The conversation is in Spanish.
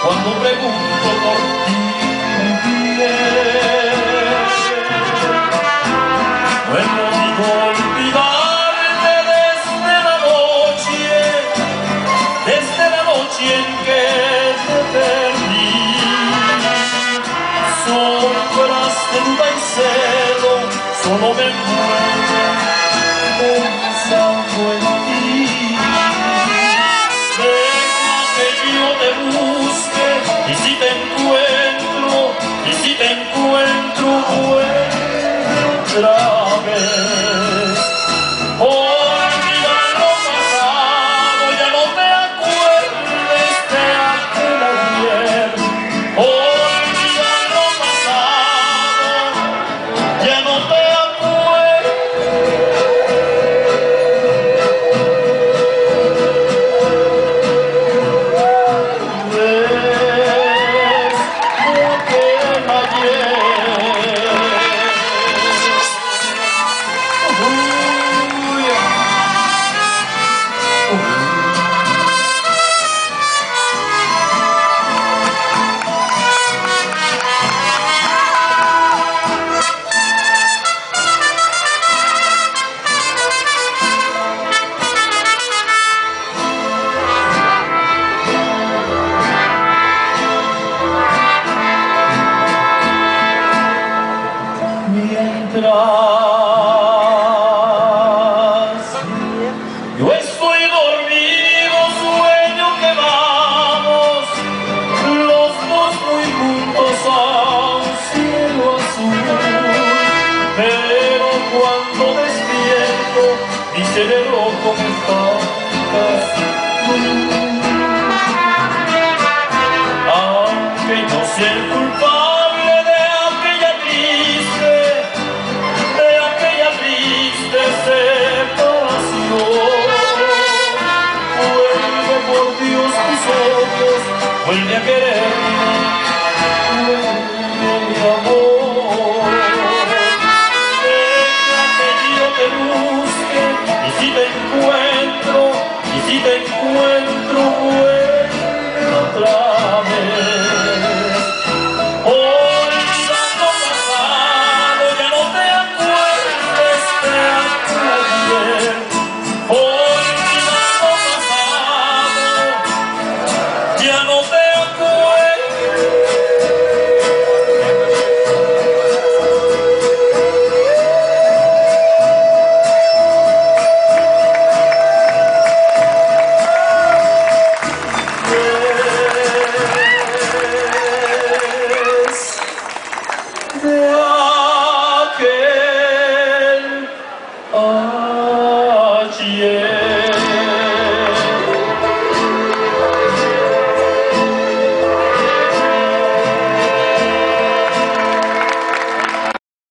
cuando pregunto por ti, mi bien. No he podido olvidarte desde la noche en que te perdí. Sombras de duda y celo solo me envuelven pensando en ti. Deja que yo te busque y si te encuentro vuelve otra vez. Olvida lo pasado, ya no te acuerdes de aquel ayer. Olvida lo pasado, ya no te mientras yo estoy dormido, sueño que vamos los dos muy juntos a un cielo azul. Pero cuando despierto, mi cerebro como estás tú. Aunque no sea el culpable de aquella triste separación, vuelve por Dios tus ojos, vuelve a quererme.